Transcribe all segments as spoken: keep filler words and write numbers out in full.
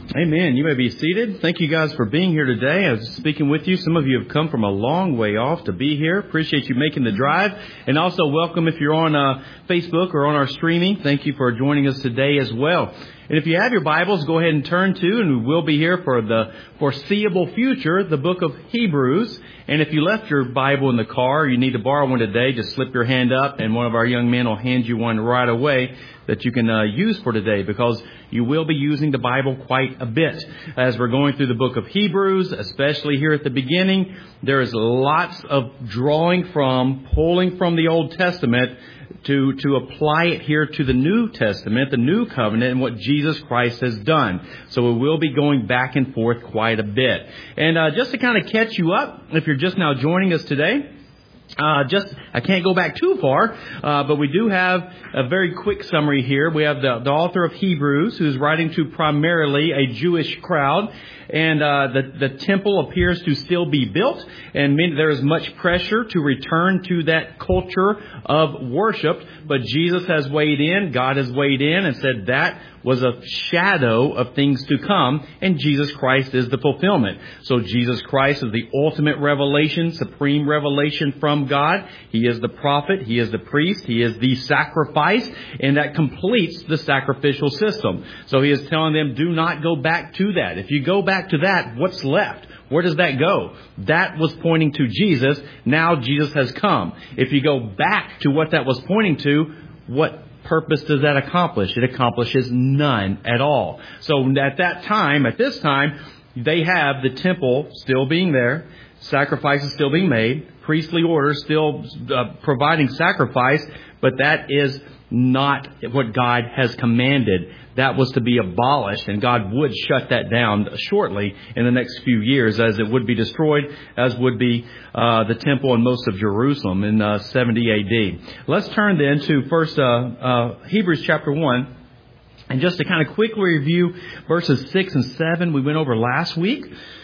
Amen. You may be seated. Thank you guys for being here today. I was speaking with you. Some of you have come from a long way off to be here. Appreciate you making the drive. And also welcome if you're on uh, Facebook or on our streaming. Thank you for joining us today as well. And if you have your Bibles, go ahead and turn to, and we will be here for the foreseeable future, the book of Hebrews. And if you left your Bible in the car, you need to borrow one today, just slip your hand up and one of our young men will hand you one right away that you can uh, use for today, because you will be using the Bible quite a bit as we're going through the book of Hebrews, especially here at the beginning. There is lots of drawing from, pulling from the Old Testament to, to apply it here to the New Testament, the New Covenant, and what Jesus Christ has done. So we will be going back and forth quite a bit. And uh, just to kind of catch you up, if you're just now joining us today, Uh, just, I can't go back too far, uh, but we do have a very quick summary here. We have the, the author of Hebrews, who's writing to primarily a Jewish crowd, and uh, the, the temple appears to still be built, and many, there is much pressure to return to that culture of worship, but Jesus has weighed in, God has weighed in and said that was a shadow of things to come, and Jesus Christ is the fulfillment. So Jesus Christ is the ultimate revelation, supreme revelation from God. He is the prophet, He is the priest, He is the sacrifice, and that completes the sacrificial system. So He is telling them, do not go back to that. If you go back to that, what's left? Where does that go? That was pointing to Jesus. Now Jesus has come. If you go back to what that was pointing to, what purpose does that accomplish? It accomplishes none at all. So at that time, at this time, they have the temple still being there, sacrifices still being made, priestly orders still uh, providing sacrifice, but that is not what God has commanded. That was to be abolished, and God would shut that down shortly in the next few years, as it would be destroyed, as would be uh, the temple and most of Jerusalem in uh, seventy A D. Let's turn then to first uh, uh, Hebrews chapter one, and just to kind of quickly review verses six and seven we went over last week.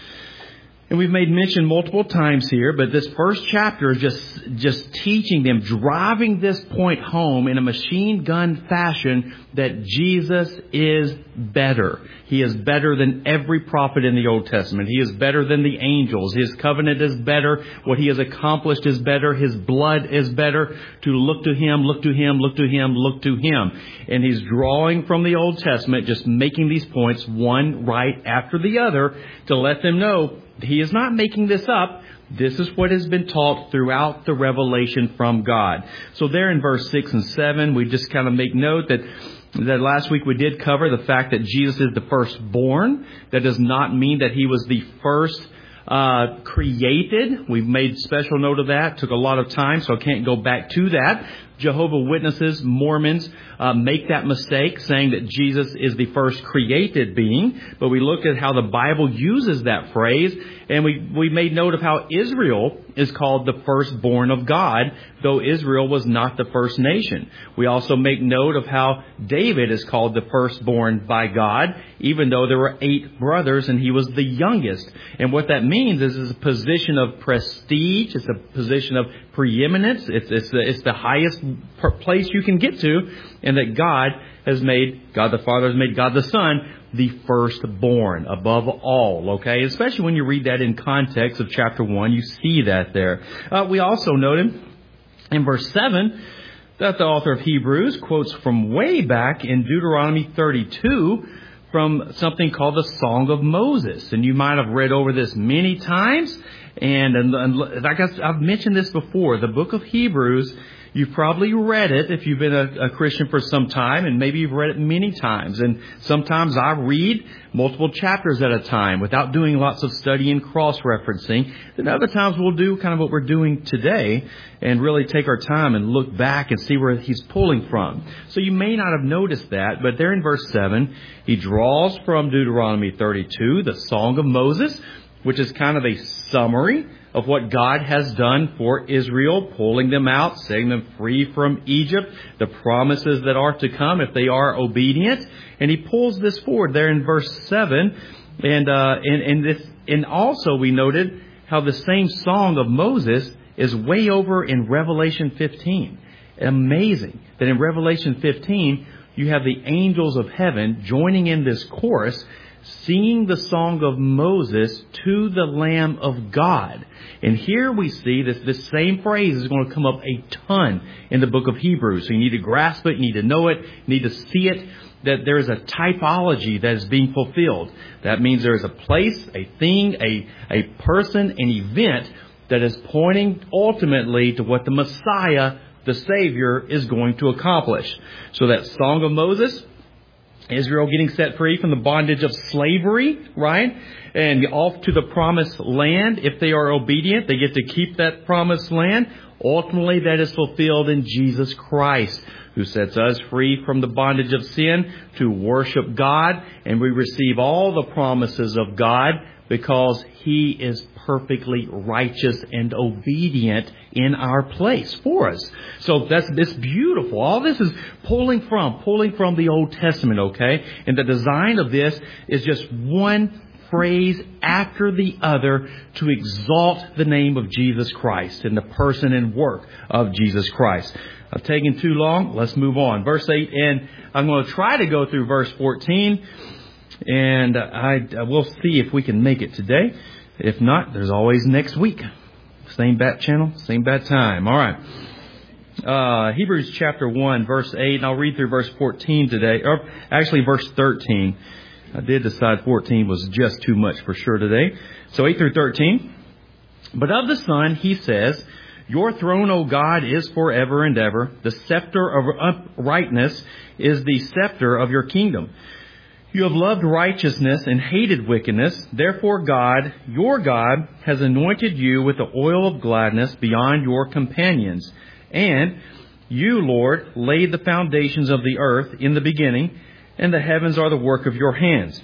And we've made mention multiple times here, but this first chapter is just, just teaching them, driving this point home in a machine gun fashion that Jesus is better. He is better than every prophet in the Old Testament. He is better than the angels. His covenant is better. What He has accomplished is better. His blood is better. To look to Him, look to Him, look to Him, look to Him. And He's drawing from the Old Testament, just making these points one right after the other to let them know He is not making this up. This is what has been taught throughout the revelation from God. So there in verse six and seven, we just kind of make note that that last week we did cover the fact that Jesus is the firstborn. That does not mean that He was the first uh created. We've made special note of that. Took a lot of time, so I can't go back to that. Jehovah's Witnesses, Mormons uh, make that mistake, saying that Jesus is the first created being. But we looked at how the Bible uses that phrase, and we, we made note of how Israel is called the firstborn of God, though Israel was not the first nation. We also make note of how David is called the firstborn by God, even though there were eight brothers and he was the youngest. And what that means is it's a position of prestige, it's a position of preeminence, it's, it's, the, it's the highest place you can get to, and that God has made, God the Father has made God the Son the firstborn above all, okay? Especially when you read that in context of chapter one, you see that there. Uh, we also noted in verse seven that the author of Hebrews quotes from way back in Deuteronomy thirty-two from something called the Song of Moses. And you might have read over this many times. And, and, and like I, I've mentioned this before, the book of Hebrews, you've probably read it if you've been a, a Christian for some time, and maybe you've read it many times. And sometimes I read multiple chapters at a time without doing lots of study and cross-referencing. Then other times we'll do kind of what we're doing today and really take our time and look back and see where he's pulling from. So you may not have noticed that, but there in verse seven, he draws from Deuteronomy thirty-two, the Song of Moses, which is kind of a summary of what God has done for Israel, pulling them out, setting them free from Egypt, the promises that are to come if they are obedient. And he pulls this forward there in verse seven. And, uh, and, and this, and also we noted how the same Song of Moses is way over in Revelation fifteen. Amazing that in Revelation fifteen, you have the angels of heaven joining in this chorus, singing the song of Moses to the Lamb of God. And here we see that this same phrase is going to come up a ton in the book of Hebrews. So you need to grasp it, you need to know it, you need to see it, that there is a typology that is being fulfilled. That means there is a place, a thing, a, a person, an event that is pointing ultimately to what the Messiah, the Savior, is going to accomplish. So that Song of Moses, Israel getting set free from the bondage of slavery, right? And off to the promised land. If they are obedient, they get to keep that promised land. Ultimately, that is fulfilled in Jesus Christ, who sets us free from the bondage of sin to worship God. And we receive all the promises of God because He is perfectly righteous and obedient in our place for us. So that's this beautiful. All this is pulling from, pulling from the Old Testament, okay? And the design of this is just one phrase after the other to exalt the name of Jesus Christ and the person and work of Jesus Christ. I've taken too long. Let's move on. Verse eight, and I'm going to try to go through verse fourteen. And I, I will see if we can make it today. If not, there's always next week. Same bat channel, same bat time. All right. Uh, Hebrews chapter one, verse eight. And I'll read through verse fourteen today. Or actually verse thirteen. I did decide fourteen was just too much for sure today. So eight through thirteen. But of the Son, he says, your throne, O God, is forever and ever. The scepter of uprightness is the scepter of your kingdom. You have loved righteousness and hated wickedness. Therefore God, your God, has anointed you with the oil of gladness beyond your companions. And you, Lord, laid the foundations of the earth in the beginning, and the heavens are the work of your hands.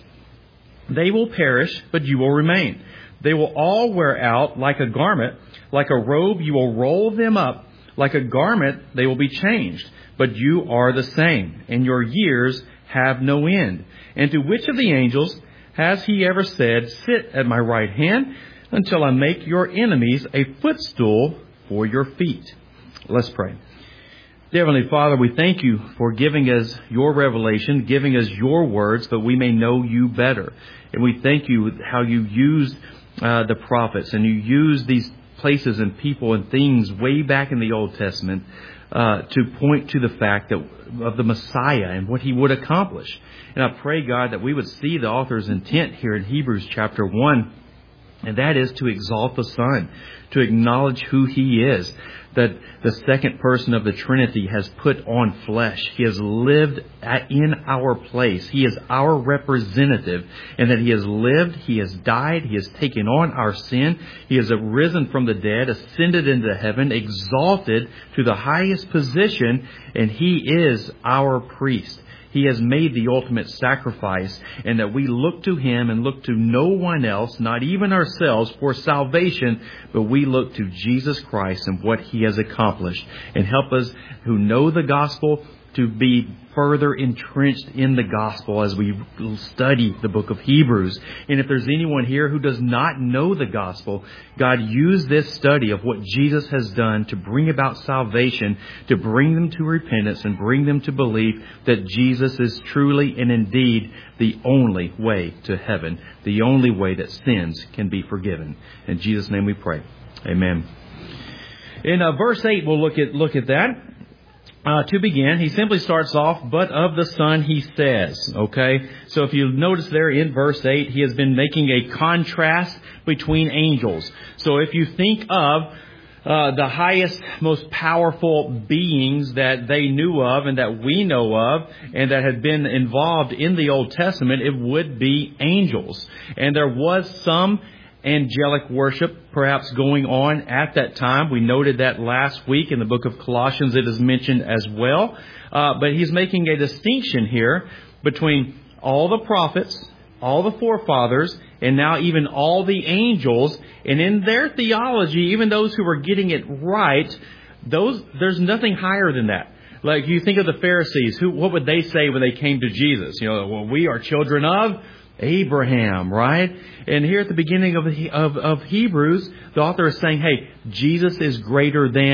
They will perish, but you will remain. They will all wear out like a garment. Like a robe, you will roll them up. Like a garment, they will be changed. But you are the same, and your years have no end. And to which of the angels has he ever said, sit at my right hand until I make your enemies a footstool for your feet? Let's pray. Dear Heavenly Father, we thank you for giving us your revelation, giving us your words, that we may know you better. And we thank you how you used uh, the prophets, and you used these places and people and things way back in the Old Testament uh, to point to the fact that of the Messiah and what he would accomplish. And I pray, God, that we would see the author's intent here in Hebrews chapter one, and that is to exalt the Son, to acknowledge who he is, that the second person of the Trinity has put on flesh. He has lived at, in our place. He is our representative, and that he has lived, he has died, he has taken on our sin. He has arisen from the dead, ascended into heaven, exalted to the highest position, and he is our priest. He has made the ultimate sacrifice, and that we look to him and look to no one else, not even ourselves, for salvation, but we look to Jesus Christ and what he has accomplished. And help us who know the gospel to be further entrenched in the gospel as we study the book of Hebrews. And if there's anyone here who does not know the gospel, God, use this study of what Jesus has done to bring about salvation, to bring them to repentance and bring them to believe that Jesus is truly and indeed the only way to heaven, the only way that sins can be forgiven. In Jesus' name we pray. Amen. In uh, verse eight, we'll look at look at that. Uh, to begin, he simply starts off, but of the Son he says, okay? So if you notice there in verse eight, he has been making a contrast between angels. So if you think of uh, the highest, most powerful beings that they knew of and that we know of and that had been involved in the Old Testament, it would be angels. And there was some angelic worship perhaps going on at that time. We noted that last week in the book of Colossians. It is mentioned as well. Uh, but he's making a distinction here between all the prophets, all the forefathers, and now even all the angels. And in their theology, even those who were getting it right, those there's nothing higher than that. Like you think of the Pharisees, who what would they say when they came to Jesus? You know, well, we are children of Abraham, right? And here at the beginning of, of, of Hebrews, the author is saying, hey, Jesus is greater than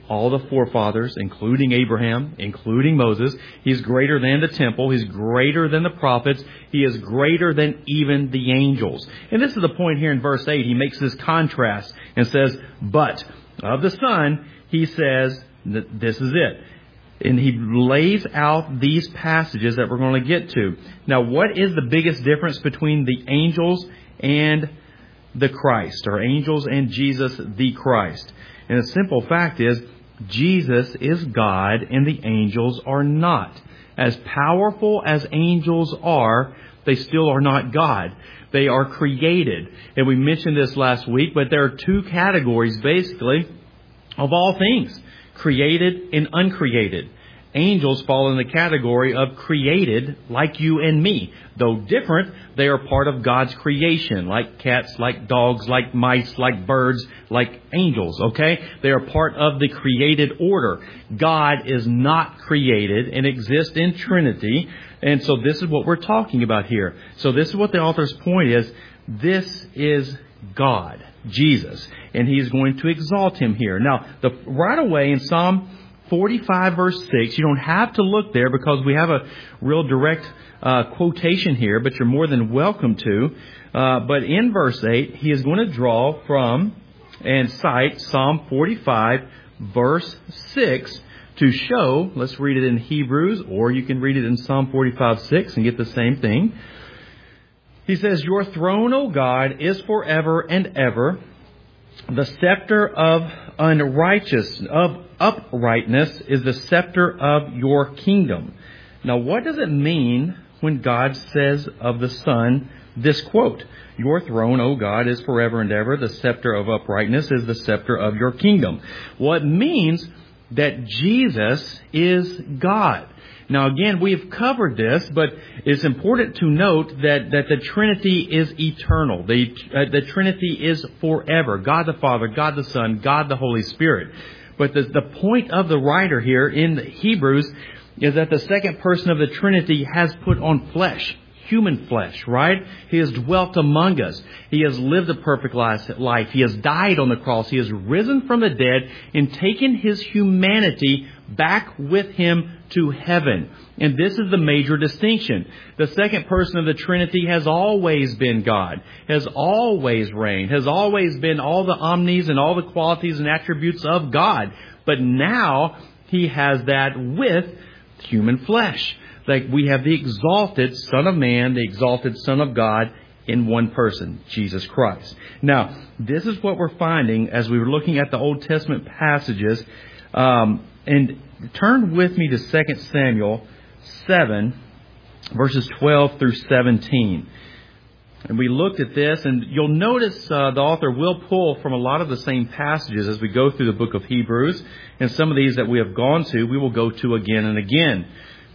all the forefathers, including Abraham, including Moses. He's greater than the temple. He's greater than the prophets. He is greater than even the angels. And this is the point here in verse eight. He makes this contrast and says, but of the Son, he says, that this is it. And he lays out these passages that we're going to get to. Now, what is the biggest difference between the angels and the Christ, or angels and Jesus the Christ? And the simple fact is, Jesus is God and the angels are not. As powerful as angels are, they still are not God. They are created. And we mentioned this last week, but there are two categories basically of all things, created and uncreated. Angels fall in the category of created, like you and me. Though different, they are part of God's creation, like cats, like dogs, like mice, like birds, like angels, okay? They are part of the created order. God is not created and exists in Trinity. And so this is what we're talking about here. So this is what the author's point is. This is God, Jesus, and he's going to exalt him here. Now, the, right away in Psalm forty-five verse six, you don't have to look there because we have a real direct uh, quotation here, but you're more than welcome to. Uh, but in verse eight, he is going to draw from and cite Psalm forty-five verse six to show, let's read it in Hebrews, or you can read it in Psalm forty-five six and get the same thing. He says, your throne, O God, is forever and ever. The scepter of unrighteousness, of uprightness, is the scepter of your kingdom. Now, what does it mean when God says of the Son this quote? Your throne, O God, is forever and ever. The scepter of uprightness is the scepter of your kingdom. Well, it means that Jesus is God. Now, again, we've covered this, but it's important to note that, that the Trinity is eternal. The, uh, the Trinity is forever. God the Father, God the Son, God the Holy Spirit. But the, the point of the writer here in Hebrews is that the second person of the Trinity has put on flesh. Human flesh, right? He has dwelt among us. He has lived a perfect life. He has died on the cross. He has risen from the dead and taken his humanity back with him to heaven. And this is the major distinction. The second person of the Trinity has always been God, has always reigned, has always been all the omnis and all the qualities and attributes of God. But now he has that with human flesh. Like we have the exalted Son of Man, the exalted Son of God in one person, Jesus Christ. Now, this is what we're finding as we were looking at the Old Testament passages. Um, and turn with me to Second Samuel seven, verses twelve through seventeen. And we looked at this, and you'll notice uh, the author will pull from a lot of the same passages as we go through the book of Hebrews. And some of these that we have gone to, we will go to again and again.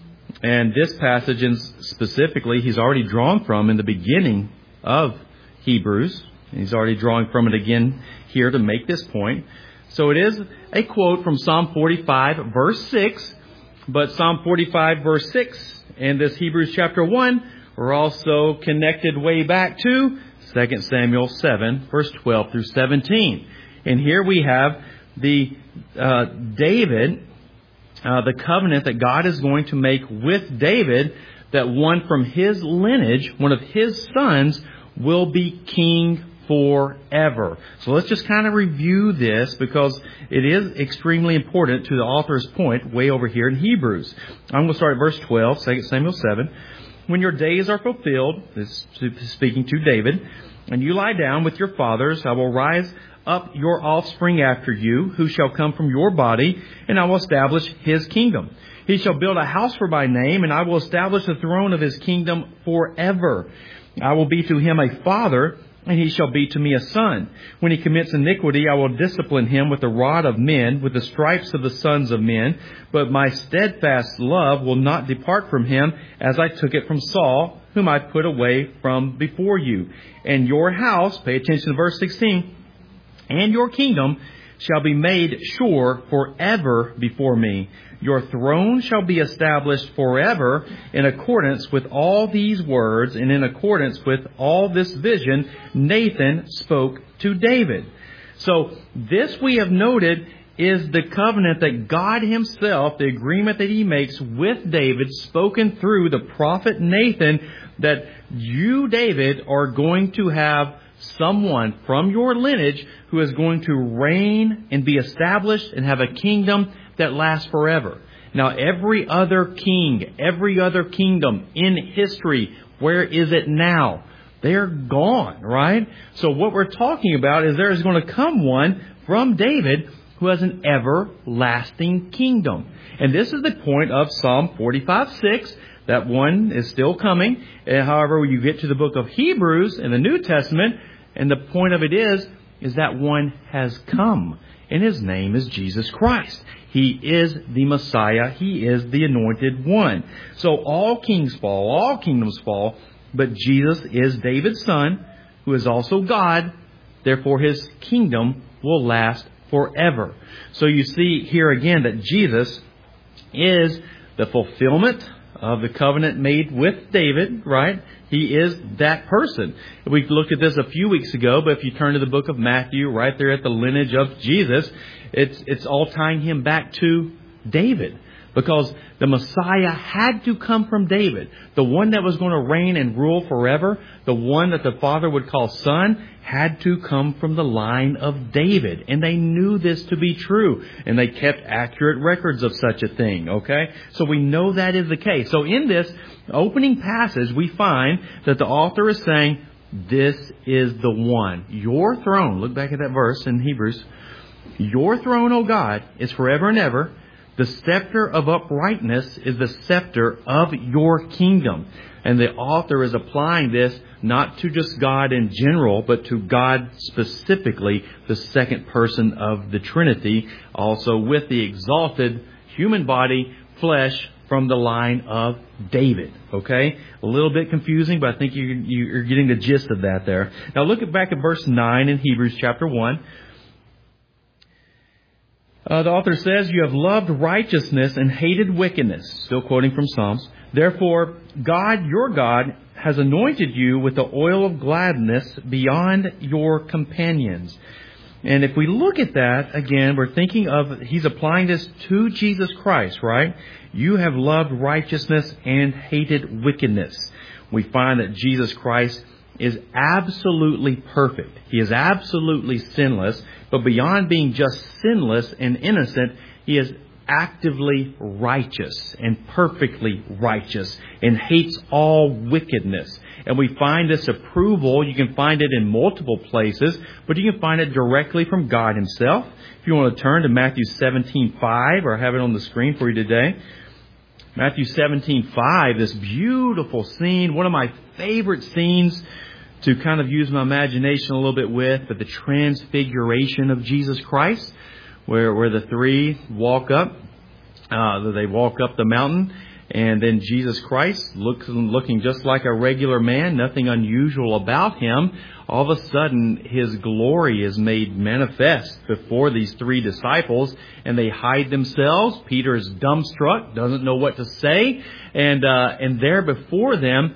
And this passage, in specifically, he's already drawn from in the beginning of Hebrews. He's already drawing from it again here to make this point. So it is a quote from Psalm forty-five, verse six. But Psalm forty-five, verse six, and this Hebrews chapter one are also connected way back to Second Samuel seven, verse twelve through seventeen. And here we have the uh, David... Uh, the covenant that God is going to make with David, that one from his lineage, one of his sons, will be king forever. So let's just kind of review this because it is extremely important to the author's point way over here in Hebrews. I'm going to start at verse twelve, Second Samuel seven. When your days are fulfilled, this is speaking to David, and you lie down with your fathers, I will rise up your offspring after you, who shall come from your body, and I will establish his kingdom. He shall build a house for my name, and I will establish the throne of his kingdom forever. I will be to him a father, and he shall be to me a son. When he commits iniquity, I will discipline him with the rod of men, with the stripes of the sons of men. But my steadfast love will not depart from him, as I took it from Saul, whom I put away from before you. And your house, pay attention to verse sixteen, and your kingdom shall be made sure forever before me. Your throne shall be established forever. In accordance with all these words and in accordance with all this vision, Nathan spoke to David. So this we have noted is the covenant that God himself, the agreement that he makes with David, spoken through the prophet Nathan, that you, David, are going to have someone from your lineage who is going to reign and be established and have a kingdom that lasts forever. Now, every other king, every other kingdom in history, where is it now? They're gone, right? So what we're talking about is there is going to come one from David who has an everlasting kingdom. And this is the point of Psalm forty-five six. That one is still coming. However, when you get to the book of Hebrews in the New Testament, and the point of it is, is that one has come. And his name is Jesus Christ. He is the Messiah. He is the anointed one. So all kings fall, all kingdoms fall, but Jesus is David's son, who is also God. Therefore, his kingdom will last forever. So you see here again that Jesus is the fulfillment of the covenant made with David, right? He is that person. We looked at this a few weeks ago, but if you turn to the book of Matthew, right there at the lineage of Jesus, it's it's all tying him back to David. Because the Messiah had to come from David. The one that was going to reign and rule forever, the one that the Father would call Son, had to come from the line of David. And they knew this to be true. And they kept accurate records of such a thing. Okay? So we know that is the case. So in this opening passage, we find that the author is saying, this is the one. Your throne, look back at that verse in Hebrews. Your throne, O God, is forever and ever. The scepter of uprightness is the scepter of your kingdom. And the author is applying this not to just God in general, but to God specifically, the second person of the Trinity, also with the exalted human body, flesh, from the line of David. Okay? A little bit confusing, but I think you, you're getting the gist of that there. Now look at back at verse nine in Hebrews chapter one. Uh, the author says, you have loved righteousness and hated wickedness. Still quoting from Psalms. Therefore, God, your God, has anointed you with the oil of gladness beyond your companions. And if we look at that, again, we're thinking of, he's applying this to Jesus Christ, right? You have loved righteousness and hated wickedness. We find that Jesus Christ is absolutely perfect. He is absolutely sinless. But beyond being just sinless and innocent, he is actively righteous and perfectly righteous and hates all wickedness. And we find this approval. You can find it in multiple places, but you can find it directly from God himself. If you want to turn to Matthew seventeen five, or have it on the screen for you today. Matthew seventeen five, this beautiful scene, one of my favorite scenes to kind of use my imagination a little bit with, but the transfiguration of Jesus Christ, where where the three walk up, uh, they walk up the mountain, and then Jesus Christ, looks, looking just like a regular man, nothing unusual about him, all of a sudden his glory is made manifest before these three disciples, and they hide themselves. Peter is dumbstruck, doesn't know what to say, and uh, and there before them,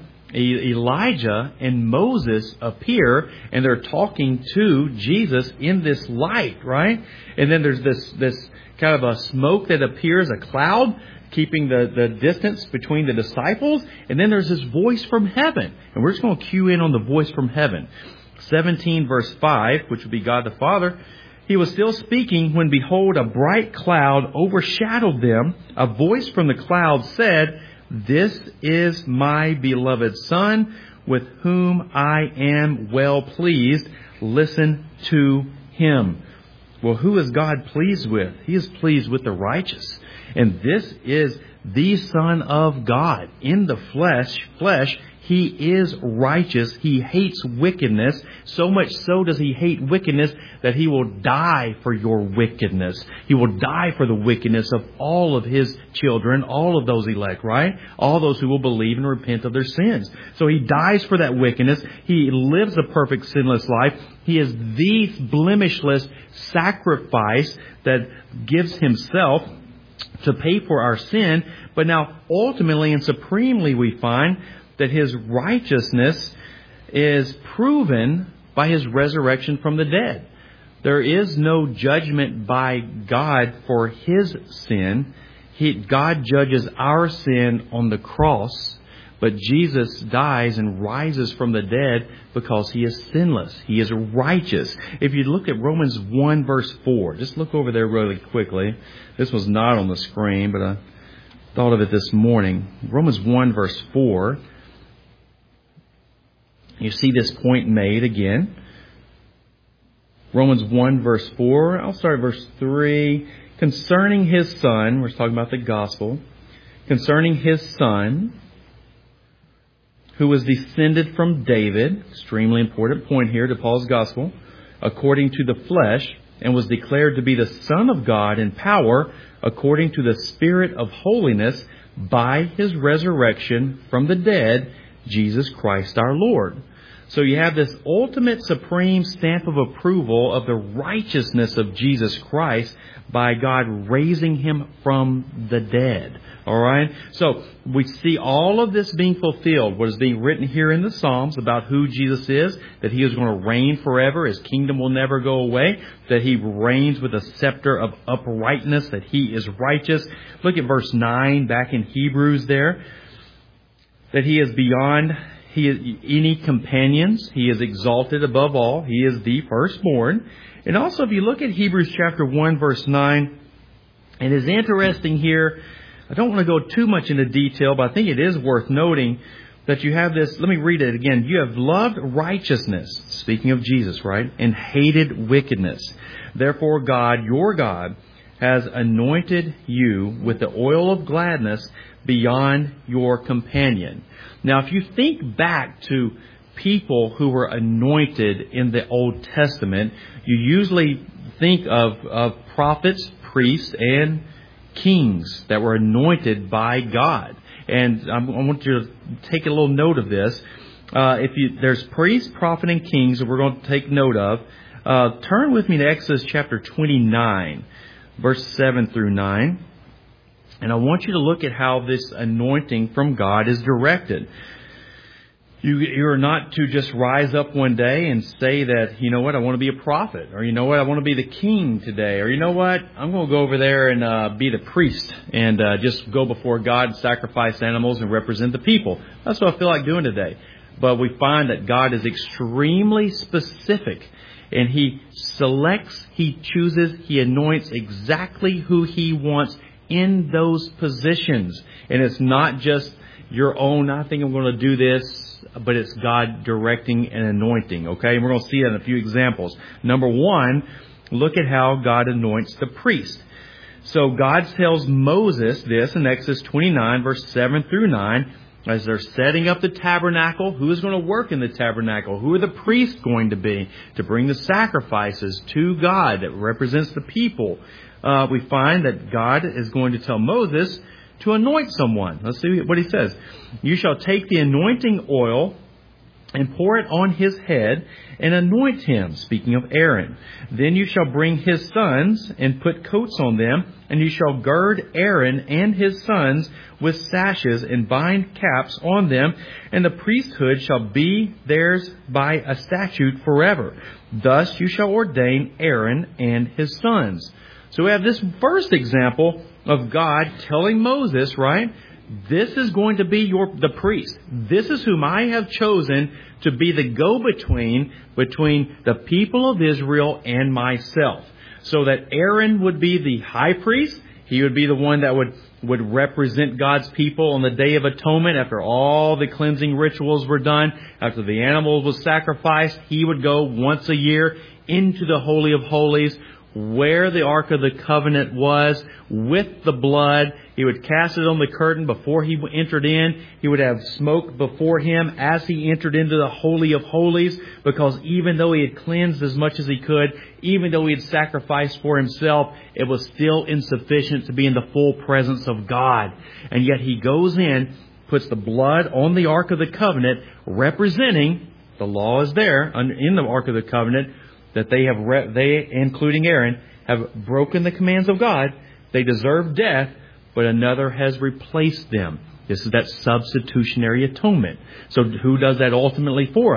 Elijah and Moses appear, and they're talking to Jesus in this light, right? And then there's this this kind of a smoke that appears, a cloud, keeping the, the distance between the disciples. And then there's this voice from heaven. And we're just going to cue in on the voice from heaven. seventeen verse five, which would be God the Father. He was still speaking when, behold, a bright cloud overshadowed them. A voice from the cloud said, this is my beloved Son, with whom I am well pleased. Listen to him. Well, who is God pleased with? He is pleased with the righteous. And this is the Son of God in the flesh. Flesh. He is righteous. He hates wickedness. So much so does he hate wickedness that he will die for your wickedness. He will die for the wickedness of all of his children, all of those elect, right? All those who will believe and repent of their sins. So he dies for that wickedness. He lives a perfect sinless life. He is the blemishless sacrifice that gives himself to pay for our sin. But now ultimately and supremely we find that his righteousness is proven by his resurrection from the dead. There is no judgment by God for His sin. He, God judges our sin on the cross, but Jesus dies and rises from the dead because He is sinless. He is righteous. If you look at Romans one verse four, just look over there really quickly. This was not on the screen, but I thought of it this morning. Romans one verse four. You see this point made again. Romans one verse four. I'll start at verse three. Concerning His Son, we're talking about the gospel. Concerning His Son, who was descended from David, extremely important point here to Paul's gospel, according to the flesh, and was declared to be the Son of God in power, according to the Spirit of holiness, by His resurrection from the dead, Jesus Christ our Lord. So you have this ultimate supreme stamp of approval of the righteousness of Jesus Christ by God raising Him from the dead. All right? So we see all of this being fulfilled. What is being written here in the Psalms about who Jesus is, that He is going to reign forever. His kingdom will never go away. That He reigns with a scepter of uprightness, that He is righteous. Look at verse nine back in Hebrews there. That He is beyond He is any companions. He is exalted above all. He is the firstborn. And also, if you look at Hebrews chapter one, verse nine, it is interesting here. I don't want to go too much into detail, but I think it is worth noting that you have this. Let me read it again. You have loved righteousness, speaking of Jesus, right? And hated wickedness. Therefore, God, your God, has anointed you with the oil of gladness beyond your companion. Now, if you think back to people who were anointed in the Old Testament, you usually think of, of prophets, priests, and kings that were anointed by God. And I want you to take a little note of this. Uh, if you, there's priests, prophet, and kings that we're going to take note of. Uh, turn with me to Exodus chapter twenty-nine, verse seven through nine. And I want you to look at how this anointing from God is directed. You, you're not to just rise up one day and say that, you know what, I want to be a prophet. Or, you know what, I want to be the king today. Or, you know what, I'm going to go over there and uh, be the priest and uh, just go before God and sacrifice animals and represent the people. That's what I feel like doing today. But we find that God is extremely specific. And He selects, He chooses, He anoints exactly who He wants in those positions. And it's not just your own, I think I'm going to do this, but it's God directing and anointing. Okay, and we're going to see that in a few examples. Number one, look at how God anoints the priest. So God tells Moses this in Exodus twenty-nine, verse seven through nine, as they're setting up the tabernacle. Who is going to work in the tabernacle? Who are the priests going to be to bring the sacrifices to God that represents the people? Uh, we find that God is going to tell Moses to anoint someone. Let's see what He says. You shall take the anointing oil and pour it on his head and anoint him, speaking of Aaron. Then you shall bring his sons and put coats on them, and you shall gird Aaron and his sons with sashes and bind caps on them, and the priesthood shall be theirs by a statute forever. Thus you shall ordain Aaron and his sons. So we have this first example of God telling Moses, right? This is going to be your the priest. This is whom I have chosen to be the go-between between the people of Israel and myself. So that Aaron would be the high priest. He would be the one that would, would represent God's people on the Day of Atonement after all the cleansing rituals were done. After the animal was sacrificed, he would go once a year into the Holy of Holies, where the Ark of the Covenant was, with the blood. He would cast it on the curtain before he entered in. He would have smoke before him as he entered into the Holy of Holies, because even though he had cleansed as much as he could, even though he had sacrificed for himself, it was still insufficient to be in the full presence of God. And yet he goes in, puts the blood on the Ark of the Covenant, representing, the law is there in the Ark of the Covenant, that they have, re- they, including Aaron, have broken the commands of God. They deserve death, but another has replaced them. This is that substitutionary atonement. So who does that ultimately for us?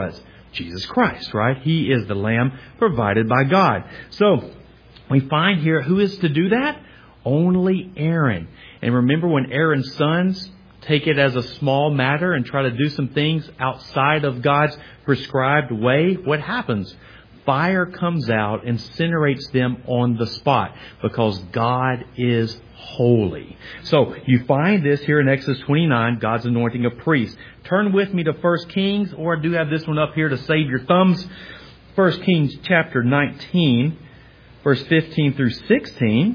Jesus Christ, right? He is the Lamb provided by God. So we find here who is to do that? Only Aaron. And remember when Aaron's sons take it as a small matter and try to do some things outside of God's prescribed way, what happens? Fire comes out, incinerates them on the spot because God is holy. So you find this here in Exodus twenty-nine, God's anointing a priest. Turn with me to First Kings, or I do have this one up here to save your thumbs. First Kings chapter nineteen, verse fifteen through sixteen.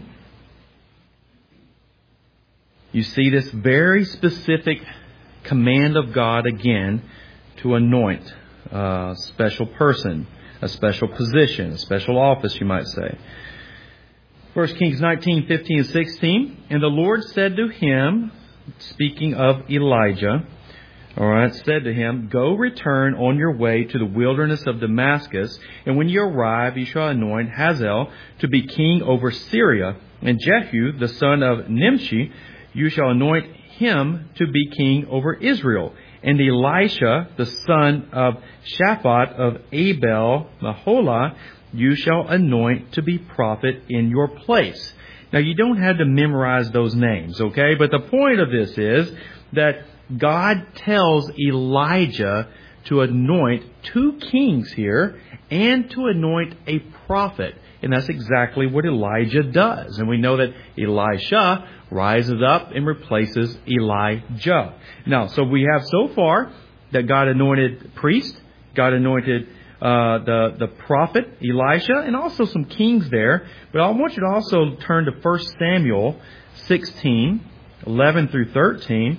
You see this very specific command of God again to anoint a special person, a special position, a special office, you might say. First Kings nineteen, fifteen and sixteen. And the Lord said to him, speaking of Elijah, all right, said to him, Go return on your way to the wilderness of Damascus, and when you arrive, you shall anoint Hazael to be king over Syria, and Jehu, the son of Nimshi, you shall anoint him to be king over Israel. And Elisha, the son of Shaphat of Abel Maholah, you shall anoint to be prophet in your place. Now, you don't have to memorize those names, okay? But the point of this is that God tells Elijah to anoint two kings here and to anoint a prophet. And that's exactly what Elijah does. And we know that Elisha rises up and replaces Elijah. Now, so we have so far that God anointed priest, God anointed uh, the, the prophet Elisha, and also some kings there. But I want you to also turn to First Samuel sixteen, eleven through thirteen.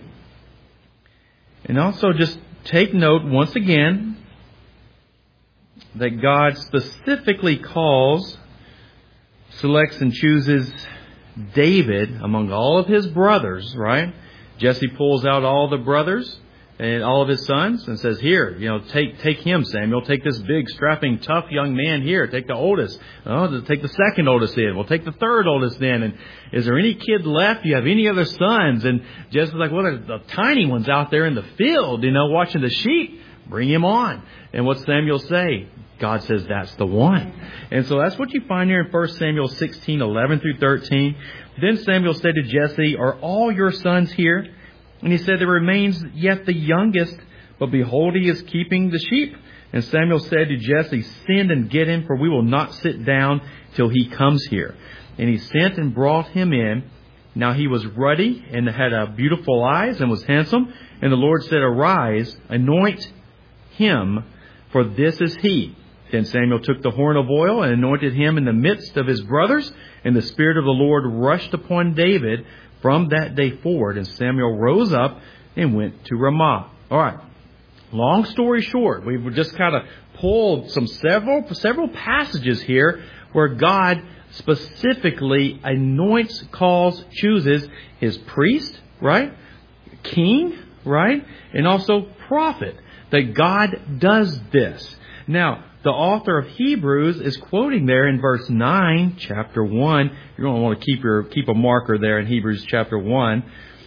And also just take note once again that God specifically calls, selects and chooses David among all of his brothers, right? Jesse pulls out all the brothers and all of his sons and says, here, you know, take take him, Samuel. Take this big, strapping, tough young man here. Take the oldest. Oh, take the second oldest in. We'll take the third oldest in. And is there any kid left? Do you have any other sons? And Jesse's like, well, there's the tiny ones out there in the field, you know, watching the sheep. Bring him on. And what's Samuel say? God says that's the one. And so that's what you find here in First Samuel sixteen, eleven through thirteen. Then Samuel said to Jesse, are all your sons here? And he said, there remains yet the youngest, but behold, he is keeping the sheep. And Samuel said to Jesse, send and get him, for we will not sit down till he comes here. And he sent and brought him in. Now he was ruddy and had a beautiful eyes and was handsome. And the Lord said, arise, anoint him, for this is he. Then Samuel took the horn of oil and anointed him in the midst of his brothers. And the Spirit of the Lord rushed upon David from that day forward. And Samuel rose up and went to Ramah. All right. Long story short, we've just kind of pulled some several, several passages here where God specifically anoints, calls, chooses his priest, right? King, right? And also prophet. That God does this. Now, the author of Hebrews is quoting there in verse nine, chapter one. You're going to want to keep your keep a marker there in Hebrews chapter one.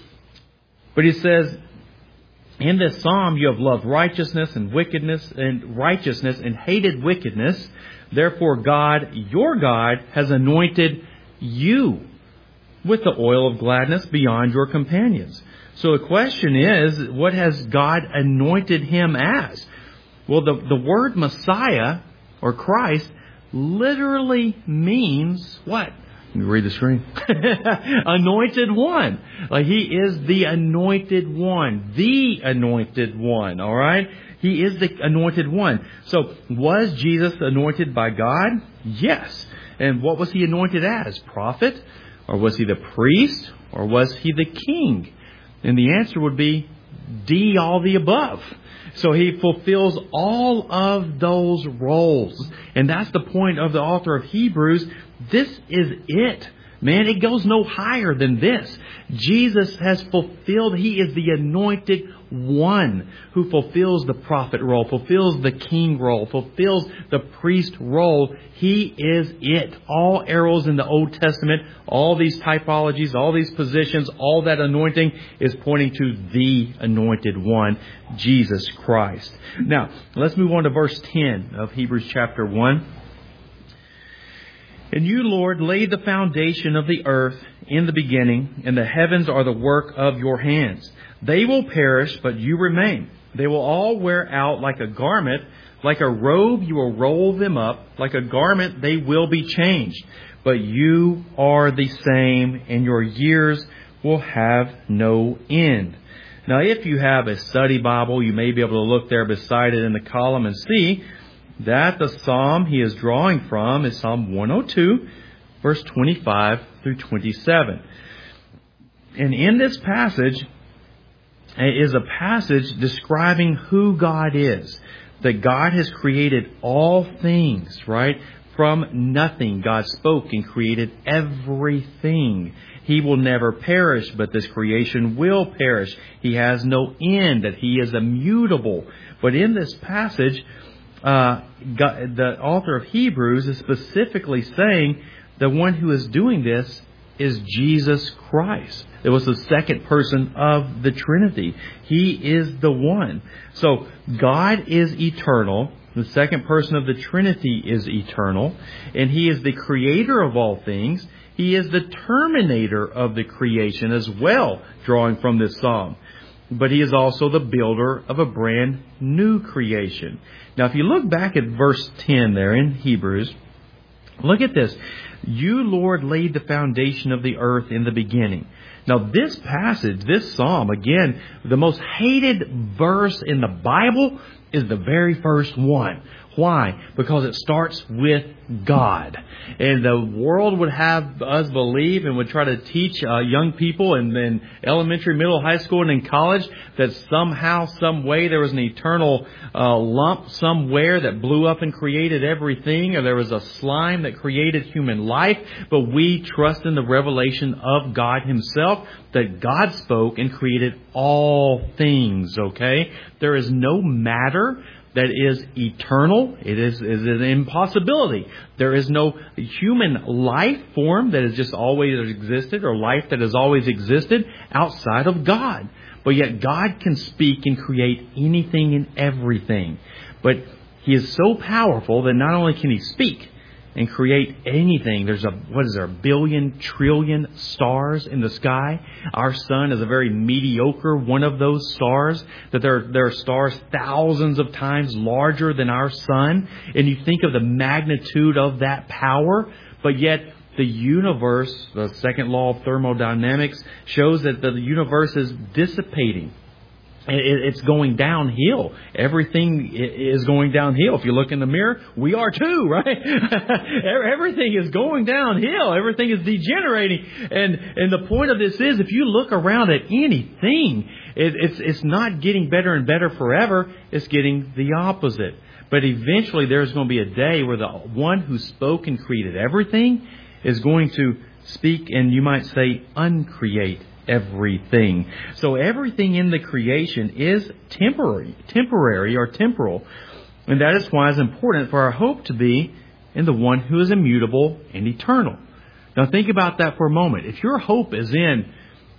But he says, in this psalm you have loved righteousness and wickedness and righteousness and hated wickedness. Therefore God, your God, has anointed you with the oil of gladness beyond your companions. So the question is, what has God anointed him as? Well, the, the word Messiah or Christ literally means what? Let me read the screen. Anointed one. Like he is the anointed one. The anointed one. All right? He is the anointed one. So was Jesus anointed by God? Yes. And what was he anointed as? Prophet? Or was he the priest? Or was he the king? And the answer would be D, all the above. So he fulfills all of those roles. And that's the point of the author of Hebrews. This is it. Man, it goes no higher than this. Jesus has fulfilled. He is the anointed one who fulfills the prophet role, fulfills the king role, fulfills the priest role. He is it. All arrows in the Old Testament, all these typologies, all these positions, all that anointing is pointing to the anointed one, Jesus Christ. Now, let's move on to verse ten of Hebrews chapter one. And you, Lord, laid the foundation of the earth in the beginning, and the heavens are the work of your hands. They will perish, but you remain. They will all wear out like a garment. Like a robe, you will roll them up. Like a garment, they will be changed. But you are the same, and your years will have no end. Now, if you have a study Bible, you may be able to look there beside it in the column and see that the psalm he is drawing from is Psalm one oh two, verse twenty-five through twenty-seven. And in this passage is a passage describing who God is. That God has created all things, right? From nothing, God spoke and created everything. He will never perish, but this creation will perish. He has no end, that He is immutable. But in this passage, Uh, God, the author of Hebrews is specifically saying the one who is doing this is Jesus Christ. It was the second person of the Trinity. He is the one. So God is eternal. The second person of the Trinity is eternal. And He is the creator of all things. He is the terminator of the creation as well, drawing from this psalm. But He is also the builder of a brand new creation. Now, if you look back at verse ten there in Hebrews, look at this. You, Lord, laid the foundation of the earth in the beginning. Now, this passage, this psalm, again, the most hated verse in the Bible is the very first one. Why? Because it starts with God. And the world would have us believe and would try to teach uh, young people in, in elementary, middle, high school, and in college that somehow, some way there was an eternal uh, lump somewhere that blew up and created everything, or there was a slime that created human life. But we trust in the revelation of God Himself, that God spoke and created all things, okay? There is no matter that is eternal. It is, is an impossibility. There is no human life form that has just always existed, or life that has always existed outside of God. But yet God can speak and create anything and everything. But He is so powerful that not only can He speak and create anything. There's a, what is there, a billion trillion stars in the sky. Our sun is a very mediocre one of those stars. That there, there are stars thousands of times larger than our sun. And you think of the magnitude of that power, but yet the universe, the second law of thermodynamics, shows that the universe is dissipating. It's going downhill. Everything is going downhill. If you look in the mirror, we are too, right? Everything is going downhill. Everything is degenerating. And and the point of this is, if you look around at anything, it, it's it's not getting better and better forever. It's getting the opposite. But eventually there's going to be a day where the one who spoke and created everything is going to speak and, you might say, uncreate everything. So everything in the creation is temporary, temporary or temporal. And that is why it's important for our hope to be in the one who is immutable and eternal. Now think about that for a moment. If your hope is in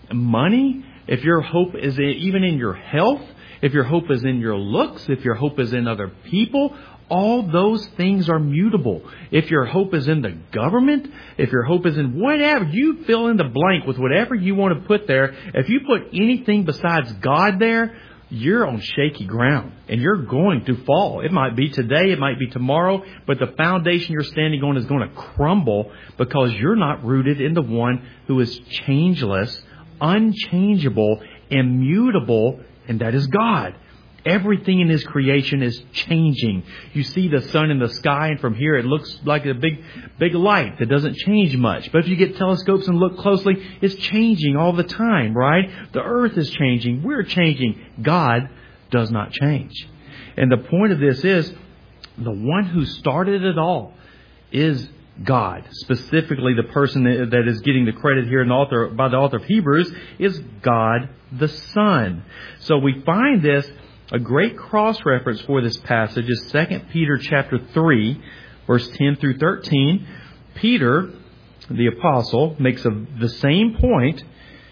money, if your hope is in, even in your health, if your hope is in your looks, if your hope is in other people, all those things are mutable. If your hope is in the government, if your hope is in whatever, you fill in the blank with whatever you want to put there. If you put anything besides God there, you're on shaky ground and you're going to fall. It might be today, it might be tomorrow, but the foundation you're standing on is going to crumble because you're not rooted in the one who is changeless, unchangeable, immutable, and that is God. Everything in His creation is changing. You see the sun in the sky, and from here it looks like a big, big light that doesn't change much. But if you get telescopes and look closely, it's changing all the time, right? The earth is changing. We're changing. God does not change. And the point of this is, the one who started it all is God. Specifically, the person that is getting the credit here in the author, by the author of Hebrews is God the Son. So we find this, a great cross-reference for this passage is Second Peter chapter three, verse ten through thirteen. Peter, the apostle, makes a, the same point.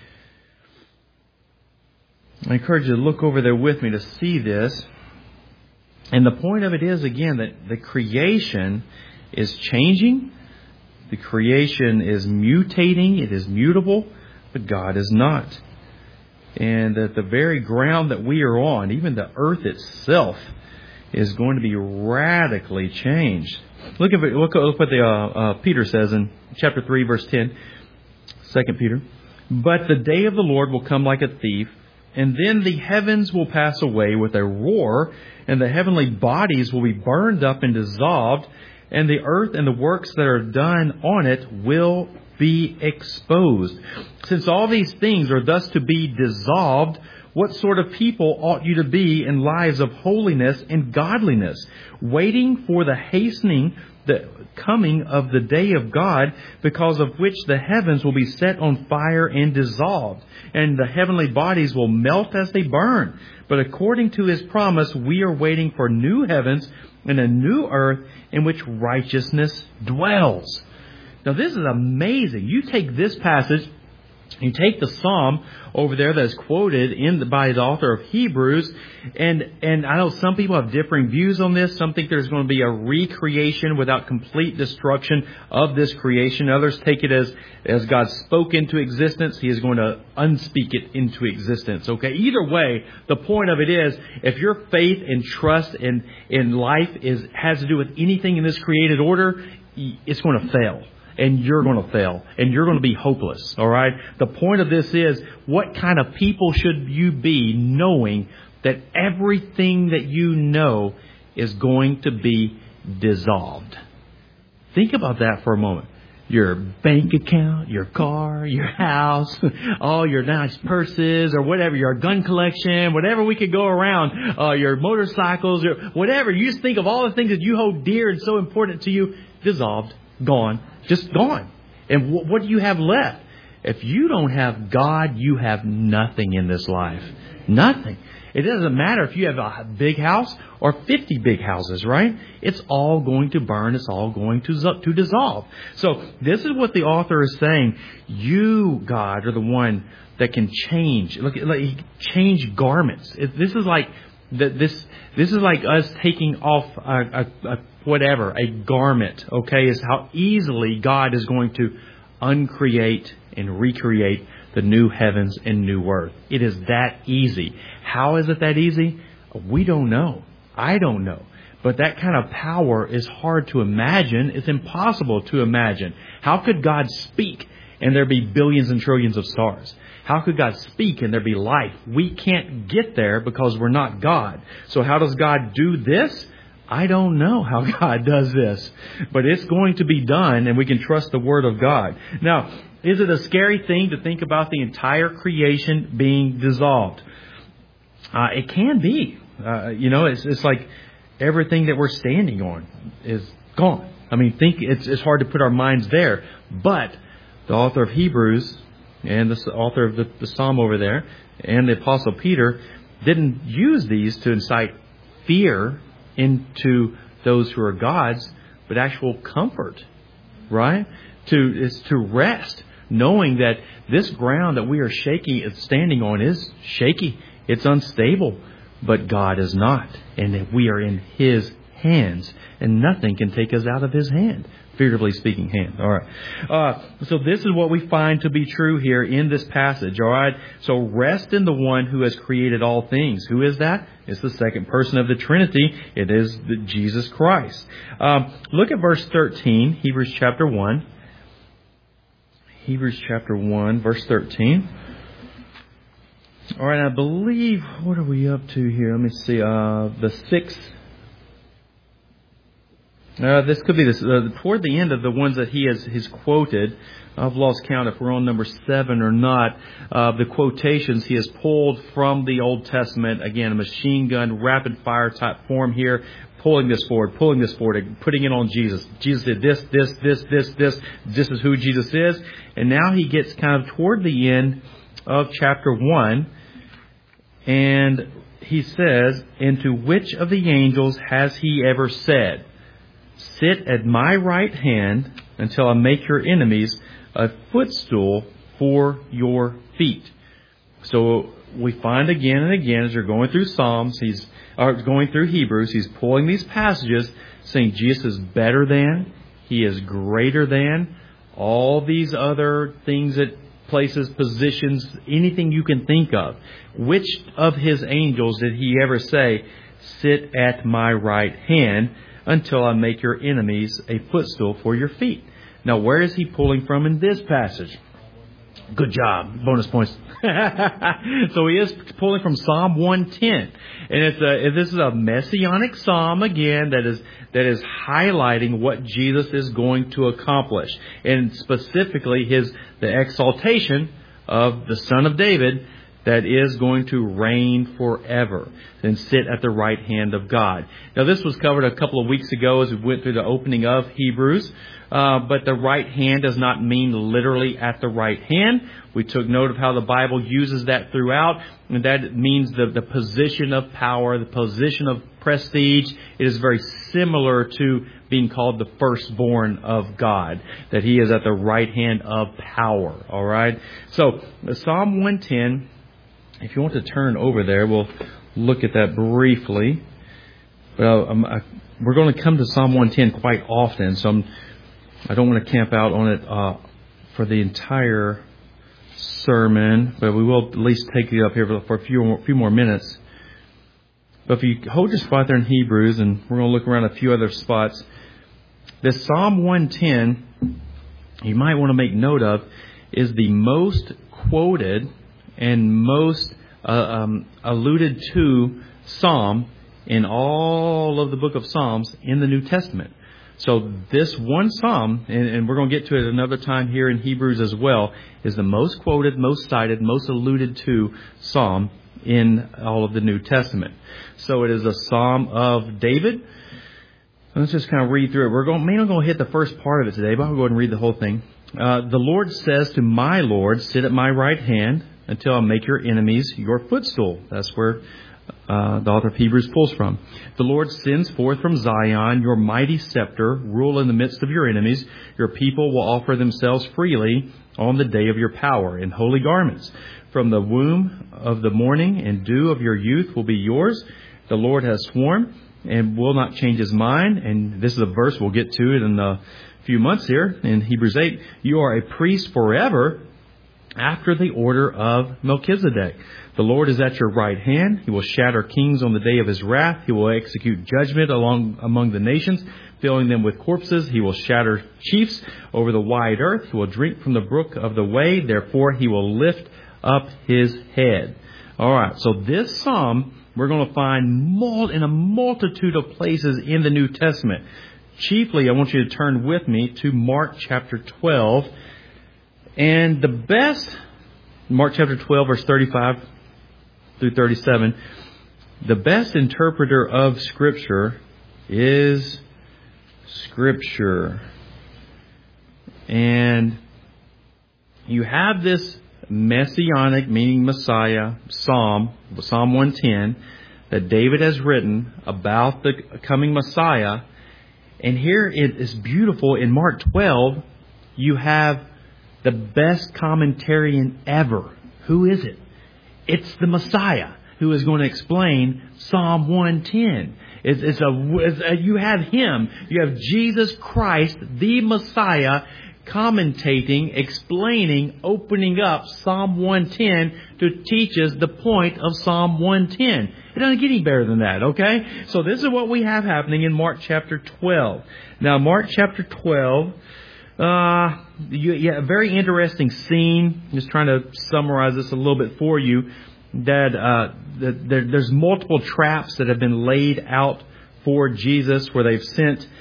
I encourage you to look over there with me to see this. And the point of it is, again, that the creation is changing. The creation is mutating. It is mutable. But God is not. And that the very ground that we are on, even the earth itself, is going to be radically changed. Look at look, look what the uh, uh, Peter says in chapter three, verse ten, Second Peter. But the day of the Lord will come like a thief, and then the heavens will pass away with a roar, and the heavenly bodies will be burned up and dissolved, and the earth and the works that are done on it will be exposed. Since all these things are thus to be dissolved, what sort of people ought you to be in lives of holiness and godliness, waiting for the hastening, the coming of the day of God, because of which the heavens will be set on fire and dissolved, and the heavenly bodies will melt as they burn. But according to His promise, we are waiting for new heavens and a new earth in which righteousness dwells. Now this is amazing. You take this passage, you take the psalm over there that's quoted in the, by the author of Hebrews, and and I know some people have differing views on this. Some think there's going to be a recreation without complete destruction of this creation. Others take it as as God spoke into existence, He is going to unspeak it into existence. Okay, either way, the point of it is, if your faith and trust in in life is has to do with anything in this created order, it's going to fail. And you're going to fail. And you're going to be hopeless. All right? The point of this is, what kind of people should you be knowing that everything that you know is going to be dissolved? Think about that for a moment. Your bank account, your car, your house, all your nice purses or whatever, your gun collection, whatever we could go around, uh, your motorcycles, or whatever. You just think of all the things that you hold dear and so important to you, dissolved, gone. Just gone. And w- what do you have left? If you don't have God, you have nothing in this life. Nothing. It doesn't matter if you have a big house or fifty big houses, right? It's all going to burn. It's all going to, to dissolve. So this is what the author is saying. You, God, are the one that can change. Look, like, change garments. It, this is like that. This this is like us taking off a, a, a whatever, a garment, okay, is how easily God is going to uncreate and recreate the new heavens and new earth. It is that easy. How is it that easy? We don't know. I don't know. But that kind of power is hard to imagine. It's impossible to imagine. How could God speak and there be billions and trillions of stars? How could God speak and there be life? We can't get there because we're not God. So how does God do this? I don't know how God does this, but it's going to be done, and we can trust the Word of God. Now, is it a scary thing to think about the entire creation being dissolved? Uh, it can be. Uh, you know, it's, it's like everything that we're standing on is gone. I mean, think it's, it's hard to put our minds there, but the author of Hebrews and the author of the, the Psalm over there and the Apostle Peter didn't use these to incite fear into those who are God's, but actual comfort, right? To is to rest, knowing that this ground that we are shaky, standing on is shaky. It's unstable, but God is not, and that we are in His hands, and nothing can take us out of His hand. Figuratively speaking, hand. All right. Uh, so this is what we find to be true here in this passage. All right. So rest in the one who has created all things. Who is that? It's the second person of the Trinity. It is the Jesus Christ. Um, look at verse thirteen, Hebrews chapter one. Hebrews chapter one, verse thirteen. All right. I believe, what are we up to here? Let me see. Uh, the sixth. Uh, this could be this uh, toward the end of the ones that he has he's quoted. I've lost count if we're on number seven or not. Uh, the quotations he has pulled from the Old Testament. Again, a machine gun, rapid fire type form here. Pulling this forward, pulling this forward, putting it on Jesus. Jesus did this, this, this, this, this. This is who Jesus is. And now he gets kind of toward the end of chapter one. And he says, "And to which of the angels has he ever said, 'Sit at my right hand until I make your enemies a footstool for your feet'?" So we find again and again as you're going through Psalms, he's or going through Hebrews, he's pulling these passages saying Jesus is better than, he is greater than, all these other things that places, positions, anything you can think of. Which of his angels did he ever say, "Sit at my right hand until I make your enemies a footstool for your feet"? Now, where is he pulling from in this passage? Good job. Bonus points. So he is pulling from Psalm one ten. And it's a, this is a messianic psalm again that is that is highlighting what Jesus is going to accomplish. And specifically his the exaltation of the Son of David that is going to reign forever and sit at the right hand of God. Now, this was covered a couple of weeks ago as we went through the opening of Hebrews. Uh, but the right hand does not mean literally at the right hand. We took note of how the Bible uses that throughout. And that means the, the position of power, the position of prestige. It is very similar to being called the firstborn of God, that he is at the right hand of power. All right. So Psalm one ten, if you want to turn over there, we'll look at that briefly. Well, um, I, we're going to come to Psalm one ten quite often, so I'm, I don't want to camp out on it uh, for the entire sermon, but we will at least take it up here for a few more, few more minutes. But if you hold your spot there in Hebrews, and we're going to look around a few other spots, this Psalm one ten, you might want to make note of, is the most quoted and most uh, um, alluded to psalm in all of the book of Psalms in the New Testament. So this one psalm, and, and we're going to get to it another time here in Hebrews as well, is the most quoted, most cited, most alluded to psalm in all of the New Testament. So it is a psalm of David. Let's just kind of read through it. We're going, mainly going to hit the first part of it today, but I'll go ahead and read the whole thing. Uh, the Lord says to my Lord, "Sit at my right hand until I make your enemies your footstool." That's where Uh, the author of Hebrews pulls from. "The Lord sends forth from Zion your mighty scepter, rule in the midst of your enemies. Your people will offer themselves freely on the day of your power in holy garments. From the womb of the morning and dew of your youth will be yours. The Lord has sworn and will not change his mind." And this is a verse, we'll get to it in a few months here in Hebrews eight. "You are a priest forever after the order of Melchizedek. The Lord is at your right hand. He will shatter kings on the day of his wrath. He will execute judgment along among the nations, filling them with corpses. He will shatter chiefs over the wide earth. He will drink from the brook of the way. Therefore, he will lift up his head." All right. So this psalm we're going to find mul- in a multitude of places in the New Testament. Chiefly, I want you to turn with me to Mark chapter twelve. And the best, Mark chapter twelve, verse thirty-five through thirty-seven, the best interpreter of Scripture is Scripture. And you have this messianic, meaning Messiah, psalm, Psalm one ten, that David has written about the coming Messiah. And here it is beautiful. In Mark twelve, you have the best commentarian ever. Who is it? It's the Messiah who is going to explain Psalm one ten. It's, it's, a, it's a, you have him. You have Jesus Christ, the Messiah, commentating, explaining, opening up Psalm one ten to teach us the point of Psalm one ten. It doesn't get any better than that, okay? So this is what we have happening in Mark chapter twelve. Now, Mark chapter twelve, uh, you, yeah, a very interesting scene. Just trying to summarize this a little bit for you. That, uh, that there, there's multiple traps that have been laid out for Jesus, where they've sent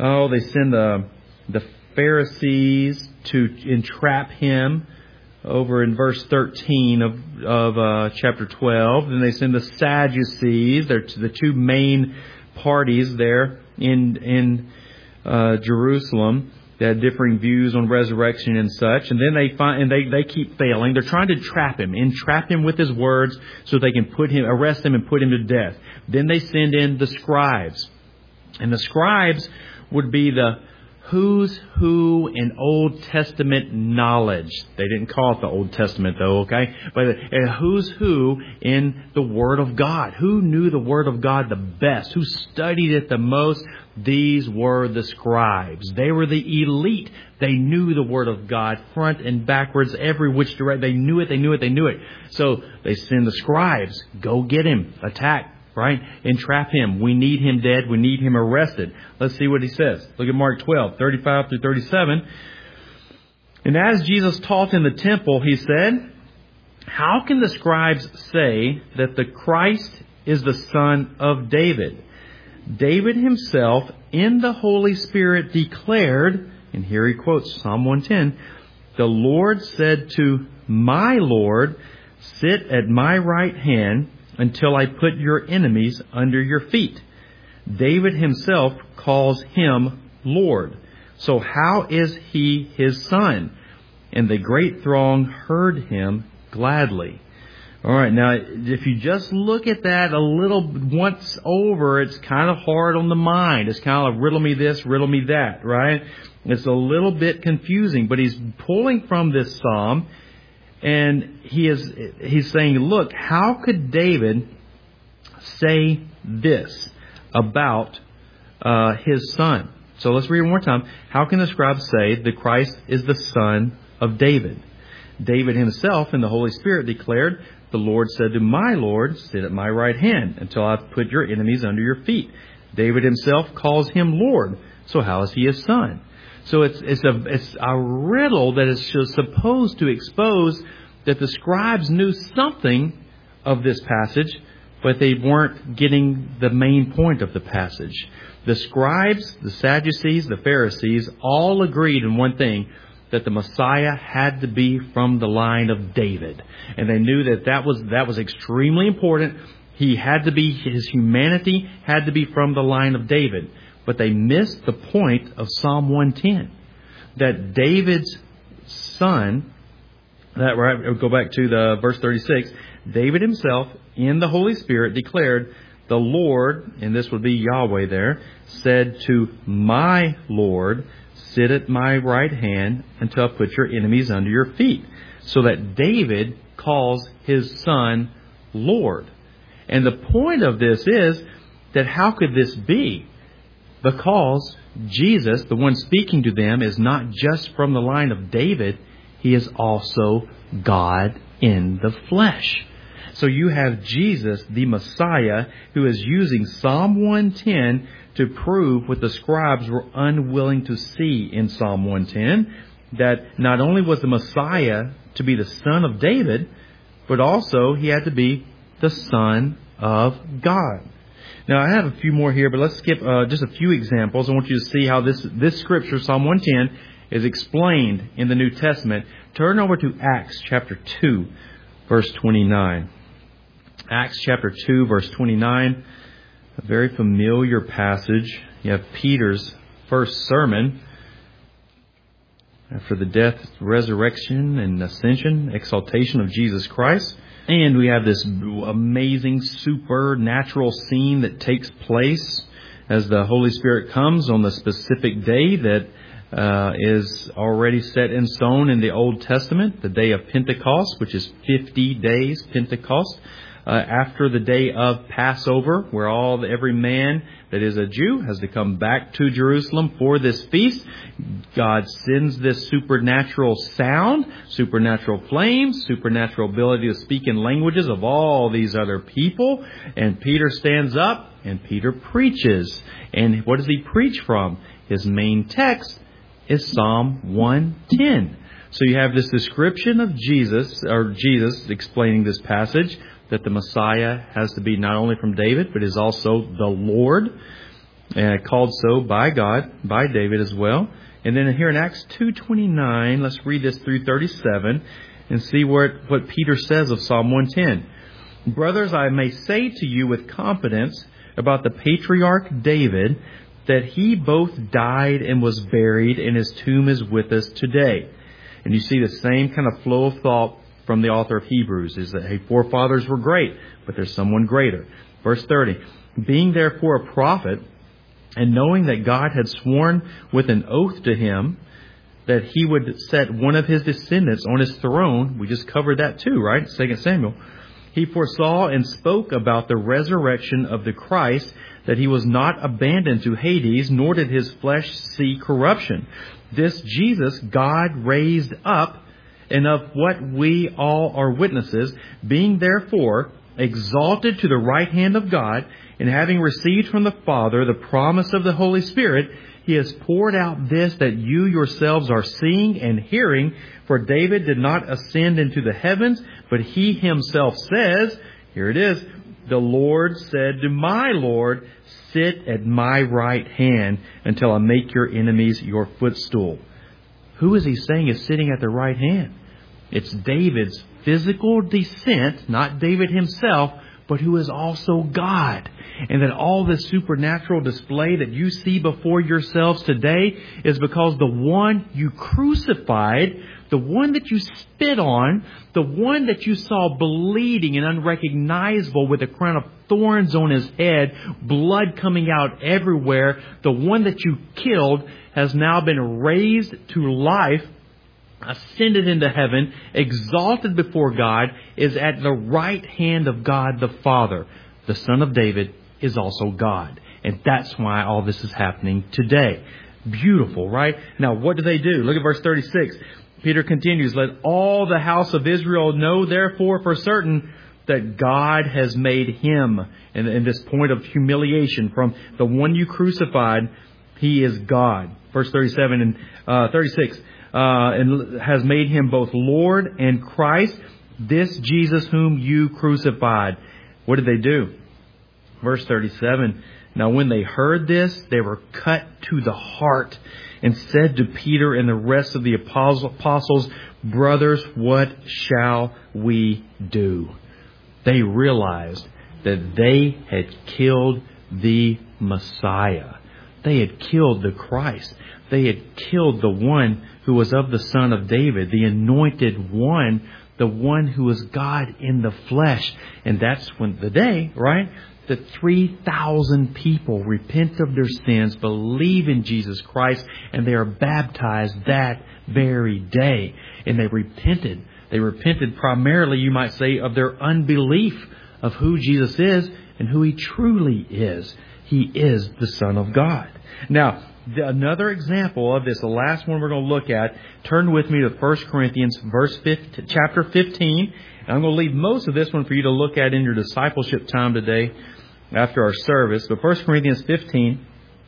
Oh, they send the the Pharisees to entrap him over in verse thirteen of of uh, chapter twelve. Then they send the Sadducees. They're the two main parties there in in uh, Jerusalem that had differing views on resurrection and such. And then they find and they, they keep failing. They're trying to trap him, entrap him with his words, so they can put him, arrest him, and put him to death. Then they send in the scribes, and the scribes would be the who's who in Old Testament knowledge. They didn't call it the Old Testament though, okay? But uh, who's who in the Word of God. Who knew the Word of God the best? Who studied it the most? These were the scribes. They were the elite. They knew the Word of God front and backwards, every which direction. They knew it, they knew it, they knew it. So they send the scribes. Go get him. Attack. Right? Entrap him. We need him dead. We need him arrested. Let's see what he says. Look at Mark twelve, thirty-five through thirty-seven. And as Jesus taught in the temple, he said, "How can the scribes say that the Christ is the son of David? David himself in the Holy Spirit declared," and here he quotes Psalm one ten, "The Lord said to my Lord, sit at my right hand until I put your enemies under your feet." David himself calls him Lord. So how is he his son? And the great throng heard him gladly. All right, now, if you just look at that a little once over, it's kind of hard on the mind. It's kind of like riddle me this, riddle me that, right? It's a little bit confusing, but he's pulling from this psalm. And he is he's saying, look, how could David say this about uh, his son? So let's read it one more time. How can the scribes say the Christ is the son of David? David himself in the Holy Spirit declared, "The Lord said to my Lord, sit at my right hand until I've put your enemies under your feet." David himself calls him Lord. So how is he his son? So it's it's a it's a riddle that is supposed to expose that the scribes knew something of this passage, but they weren't getting the main point of the passage. The scribes, the Sadducees, the Pharisees all agreed in one thing, that the Messiah had to be from the line of David. And they knew that that was, that was extremely important. He had to be, his humanity had to be from the line of David. But they missed the point of Psalm one ten. That David's son, that right, go back to the verse thirty-six, David himself in the Holy Spirit declared, "The Lord," and this would be Yahweh there, "said to my Lord, sit at my right hand until I put your enemies under your feet." So that David calls his son Lord. And the point of this is that how could this be? Because Jesus, the one speaking to them, is not just from the line of David. He is also God in the flesh. So you have Jesus, the Messiah, who is using Psalm one ten to prove what the scribes were unwilling to see in Psalm one ten, that not only was the Messiah to be the son of David, but also he had to be the Son of God. Now, I have a few more here, but let's skip uh, just a few examples. I want you to see how this, this scripture, Psalm one ten, is explained in the New Testament. Turn over to Acts chapter two, verse twenty-nine. Acts chapter two, verse twenty-nine, a very familiar passage. You have Peter's first sermon after the death, resurrection, and ascension, exaltation of Jesus Christ. And we have this amazing supernatural scene that takes place as the Holy Spirit comes on the specific day that uh, is already set in stone in the Old Testament, the day of Pentecost, which is fifty days Pentecost. Uh, after the day of Passover, where all every man that is a Jew has to come back to Jerusalem for this feast, God sends this supernatural sound, supernatural flames, supernatural ability to speak in languages of all these other people. And Peter stands up and Peter preaches. And what does he preach from? His main text is Psalm one ten. So you have this description of Jesus, or Jesus explaining this passage, that the Messiah has to be not only from David, but is also the Lord. and called so by God, by David as well. And then here in Acts two twenty-nine, let's read this through thirty-seven and see what, what Peter says of Psalm one ten. Brothers, I may say to you with confidence about the patriarch David, that he both died and was buried, and his tomb is with us today. And you see the same kind of flow of thought from the author of Hebrews, is that, hey, forefathers were great, but there's someone greater. Verse thirty, being therefore a prophet, and knowing that God had sworn with an oath to him that he would set one of his descendants on his throne, we just covered that too, right? Second Samuel. He foresaw and spoke about the resurrection of the Christ, that he was not abandoned to Hades, nor did his flesh see corruption. This Jesus God raised up, and of what we all are witnesses, being therefore exalted to the right hand of God, and having received from the Father the promise of the Holy Spirit, he has poured out this that you yourselves are seeing and hearing. For David did not ascend into the heavens, but he himself says, here it is, the Lord said to my Lord, sit at my right hand until I make your enemies your footstool. Who is he saying is sitting at the right hand? It's David's physical descent, not David himself, but who is also God. And that all this supernatural display that you see before yourselves today is because the one you crucified, the one that you spit on, the one that you saw bleeding and unrecognizable with a crown of thorns on his head, blood coming out everywhere, the one that you killed has now been raised to life, ascended into heaven, exalted before God, is at the right hand of God the Father. The Son of David is also God. And that's why all this is happening today. Beautiful, right? Now, what do they do? Look at verse thirty-six. Peter continues, let all the house of Israel know, therefore, for certain, that God has made him. And in this point of humiliation from the one you crucified, he is God. Verse thirty-seven and uh, thirty-six. Uh, and has made him both Lord and Christ, this Jesus whom you crucified. What did they do? Verse thirty-seven. Now when they heard this, they were cut to the heart and said to Peter and the rest of the apostles, brothers, what shall we do? They realized that they had killed the Messiah. They had killed the Christ. They had killed the one who was of the Son of David, the anointed one, the one who was God in the flesh. And that's when the day, right? The three thousand people repent of their sins, believe in Jesus Christ, and they are baptized that very day. And they repented. They repented primarily, you might say, of their unbelief of who Jesus is and who he truly is. He is the Son of God. Now, the, another example of this, the last one we're going to look at, turn with me to First Corinthians verse fifteen, chapter fifteen. And I'm going to leave most of this one for you to look at in your discipleship time today after our service. But First Corinthians fifteen,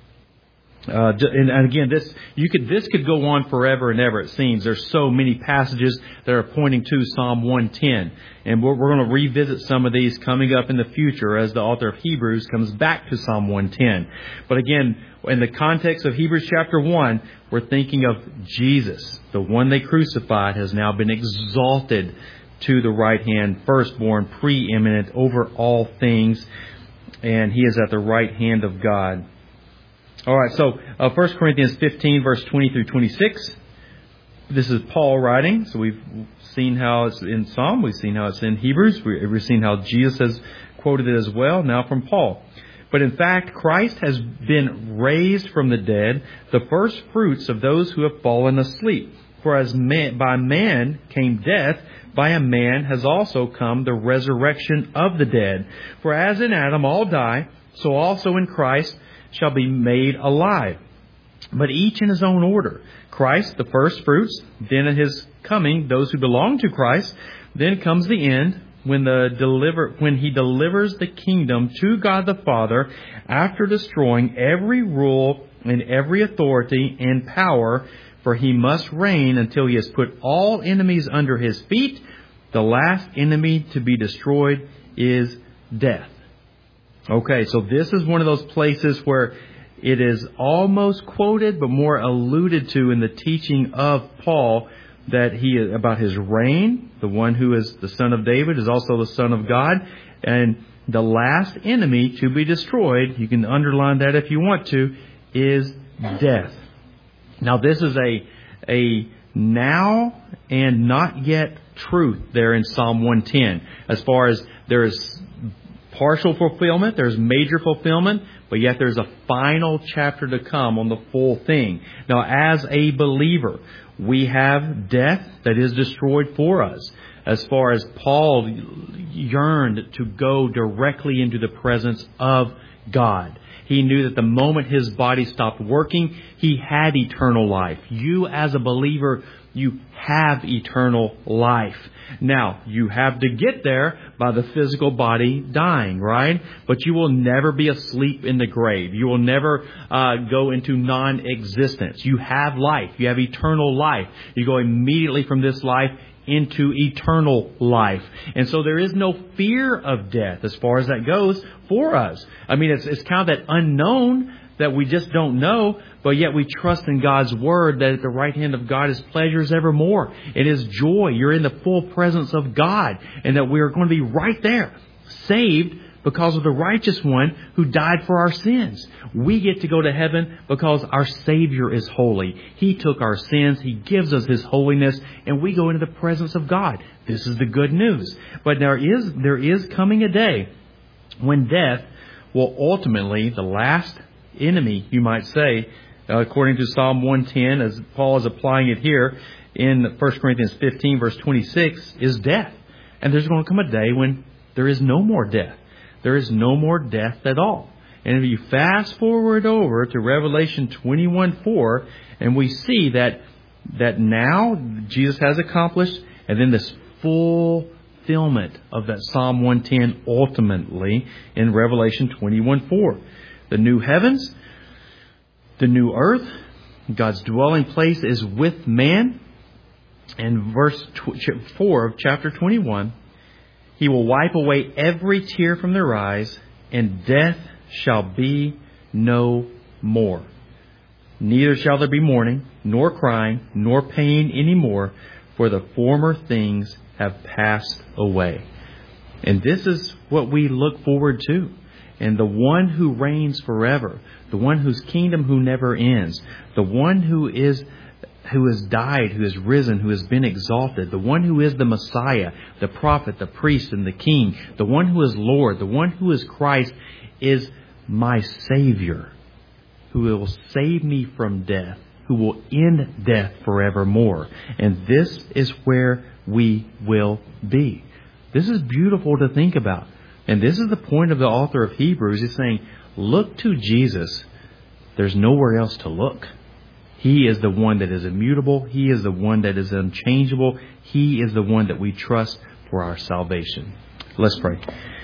uh, and, and again, this you could this could go on forever and ever. It seems there's so many passages that are pointing to Psalm one ten, and we're, we're going to revisit some of these coming up in the future as the author of Hebrews comes back to Psalm one ten. But again, in the context of Hebrews chapter one, we're thinking of Jesus, the one they crucified, has now been exalted to the right hand, firstborn, preeminent over all things, and he is at the right hand of God. All right, so uh, First Corinthians fifteen, verse twenty through twenty-six. This is Paul writing. So we've seen how it's in Psalm. We've seen how it's in Hebrews. We've seen how Jesus has quoted it as well. Now from Paul. But in fact, Christ has been raised from the dead, the first fruits of those who have fallen asleep. For as man, by man came death, by a man has also come the resurrection of the dead. For as in Adam all die, so also in Christ shall be made alive. But each in his own order. Christ, the first fruits, then at his coming, those who belong to Christ. Then comes the end, when the deliver when he delivers the kingdom to God the Father, after destroying every rule and every authority and power, for he must reign until he has put all enemies under his feet. The last enemy to be destroyed is death. Okay, so this is one of those places where it is almost quoted, but more alluded to in the teaching of Paul, that he, about his reign, the one who is the son of David is also the son of God, and the last enemy to be destroyed, you can underline that if you want to, is death. Now this is a, a now and not yet truth there in Psalm one ten. As far as there is partial fulfillment, there's major fulfillment, but yet there's a final chapter to come on the full thing. Now, as a believer, we have death that is destroyed for us. As far as Paul yearned to go directly into the presence of God. He knew that the moment his body stopped working, he had eternal life. You as a believer, you have eternal life. Now, you have to get there by the physical body dying, right? But you will never be asleep in the grave. You will never uh, go into non-existence. You have life. You have eternal life. You go immediately from this life into eternal life. And so there is no fear of death as far as that goes for us. I mean, it's, it's kind of that unknown that we just don't know, but yet we trust in God's Word that at the right hand of God is pleasures evermore. It is joy. You're in the full presence of God, and that we are going to be right there, saved because of the righteous one who died for our sins. We get to go to heaven because our Savior is holy. He took our sins. He gives us His holiness, and we go into the presence of God. This is the good news. But there is, there is coming a day when death will ultimately, the last enemy, you might say, uh, according to Psalm one ten, as Paul is applying it here in First Corinthians fifteen, verse twenty-six, is death. And there's going to come a day when there is no more death. There is no more death at all. And if you fast forward over to Revelation twenty-one four, and we see that that now Jesus has accomplished, and then this fulfillment of that Psalm one ten ultimately in Revelation twenty-one four. The new heavens, the new earth, God's dwelling place is with man. And verse four of chapter twenty-one, He will wipe away every tear from their eyes, and death shall be no more. Neither shall there be mourning, nor crying, nor pain any more, for the former things have passed away. And this is what we look forward to. And the one who reigns forever, the one whose kingdom who never ends, the one who is who has died, who has risen, who has been exalted, the one who is the Messiah, the prophet, the priest, and the king, the one who is Lord, the one who is Christ, is my Savior, who will save me from death, who will end death forevermore. And this is where we will be. This is beautiful to think about. And this is the point of the author of Hebrews. He's saying, look to Jesus. There's nowhere else to look. He is the one that is immutable. He is the one that is unchangeable. He is the one that we trust for our salvation. Let's pray.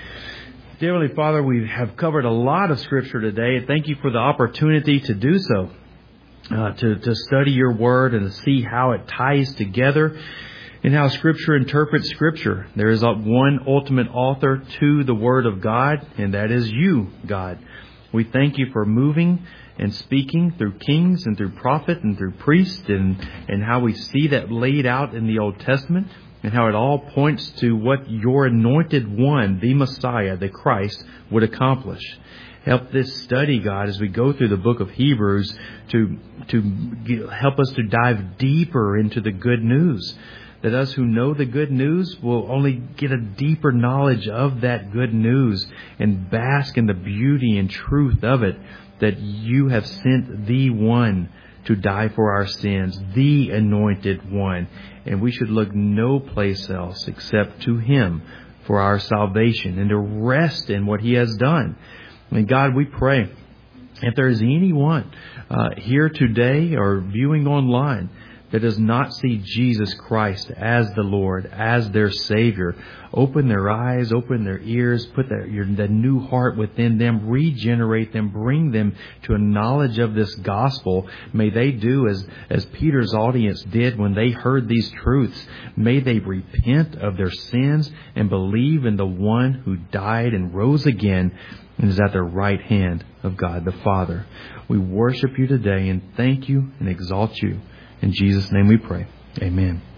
Dear Heavenly Father, we have covered a lot of Scripture today. Thank you for the opportunity to do so, uh, to, to study your Word and to see how it ties together and how Scripture interprets Scripture. There is one ultimate author to the Word of God, and that is you, God. We thank you for moving and speaking through kings and through prophet and through priest, and, and how we see that laid out in the Old Testament, and how it all points to what your anointed one, the Messiah, the Christ, would accomplish. Help this study, God, as we go through the book of Hebrews, to, to help us to dive deeper into the good news. That us who know the good news will only get a deeper knowledge of that good news and bask in the beauty and truth of it, that you have sent the one to die for our sins, the anointed one. And we should look no place else except to Him for our salvation and to rest in what He has done. And God, we pray, if there is anyone uh, here today or viewing online that does not see Jesus Christ as the Lord, as their Savior, open their eyes, open their ears, put their, your, the new heart within them, regenerate them, bring them to a knowledge of this gospel. May they do as, as Peter's audience did when they heard these truths. May they repent of their sins and believe in the one who died and rose again, and is at the right hand of God the Father. We worship you today and thank you and exalt you. In Jesus' name we pray. Amen.